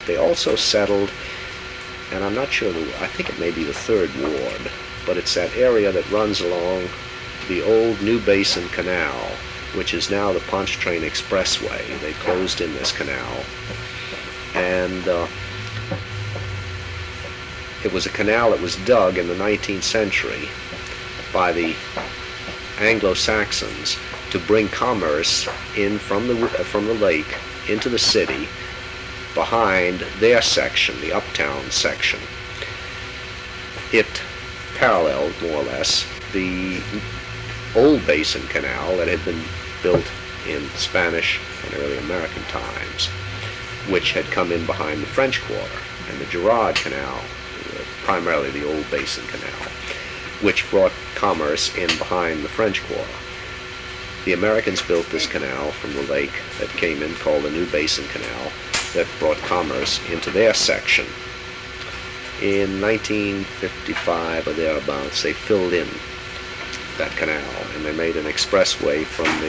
They also settled, and I'm not sure, I think it may be the Third Ward, but it's that area that runs along the old New Basin Canal, which is now the Pontchartrain Expressway. They closed in this canal, and it was a canal that was dug in the 19th century by the Anglo-Saxons to bring commerce in from the lake into the city behind their section, the uptown section. It paralleled, more or less, the old Basin Canal that had been built in Spanish and early American times, which had come in behind the French Quarter, and the Girard Canal, primarily the old Basin Canal, which brought commerce in behind the French Quarter. The Americans built this canal from the lake that came in, called the New Basin Canal, that brought commerce into their section. In 1955 or thereabouts, they filled in that canal, and they made an expressway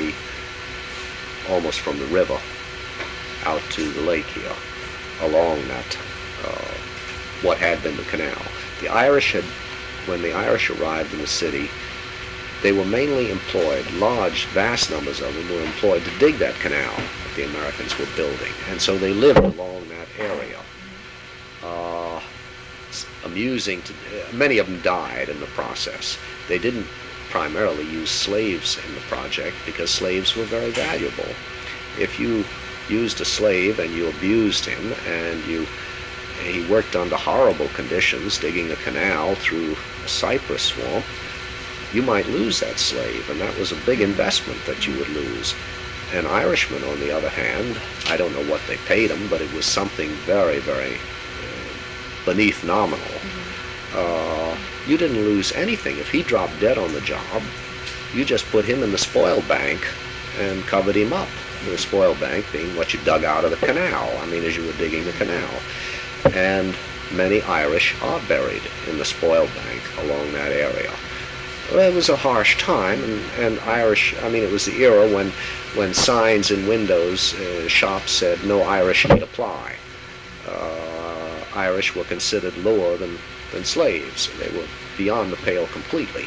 almost from the river out to the lake here, along that, what had been the canal. When the Irish arrived in the city, they were mainly employed, vast numbers of them were employed to dig that canal that the Americans were building, and so they lived along that area. Many of them died in the process. They didn't primarily use slaves in the project because slaves were very valuable. If you used a slave and you abused him and he worked under horrible conditions digging a canal through a cypress swamp, you might lose that slave, and that was a big investment that you would lose. An Irishman, on the other hand, I don't know what they paid him, but it was something very, very beneath nominal. You didn't lose anything. If he dropped dead on the job, you just put him in the spoil bank and covered him up. The spoil bank being what you dug out of the canal, as you were digging the canal. And many Irish are buried in the spoil bank along that area. Well, it was a harsh time, and Irish, it was the era when signs in windows, shops said, "No Irish need apply." Irish were considered lower than slaves. They were beyond the pale completely.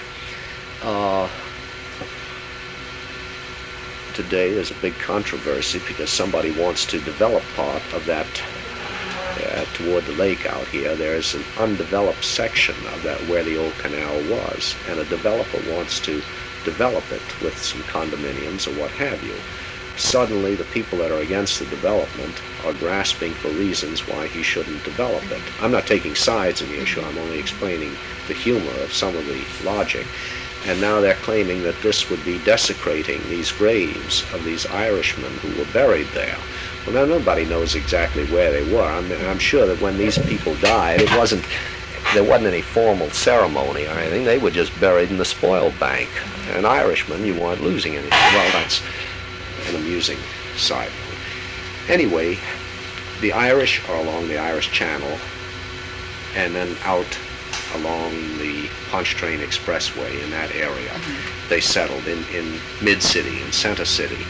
Today there's a big controversy because somebody wants to develop part of that toward the lake out here. There's an undeveloped section of that where the old canal was, and a developer wants to develop it with some condominiums or what have you. Suddenly the people that are against the development are grasping for reasons why he shouldn't develop it. I'm not taking sides in the issue, I'm only explaining the humor of some of the logic. And now they're claiming that this would be desecrating these graves of these Irishmen who were buried there. Well, now nobody knows exactly where they were. I'm sure that when these people died, there wasn't any formal ceremony or anything. They were just buried in the spoil bank. An Irishman, you weren't losing anything. Well, that's an amusing side. Anyway, the Irish are along the Irish Channel and then out along the Pontchartrain Expressway in that area. Mm-hmm. They settled in mid-city, in Center City.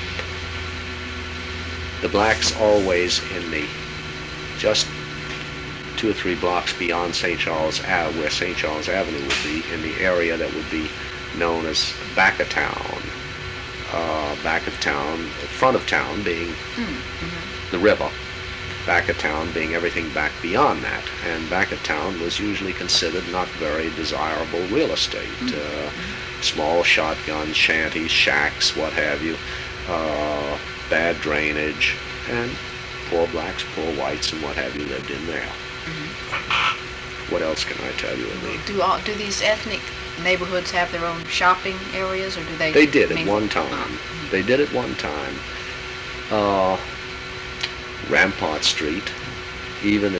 The blacks always just 2 or 3 blocks beyond St. Charles Ave, where St. Charles Avenue would be, in the area that would be known as back of town. Back of town, front of town being the river, back of town being everything back beyond that, and back of town was usually considered not very desirable real estate. Small shotgun shanties, shacks, what have you, bad drainage, and poor blacks, poor whites, and what have you lived in there. What else can I tell you? Do these ethnic neighborhoods have their own shopping areas, or do they? They did at one time. They did at one time. Rampart Street, even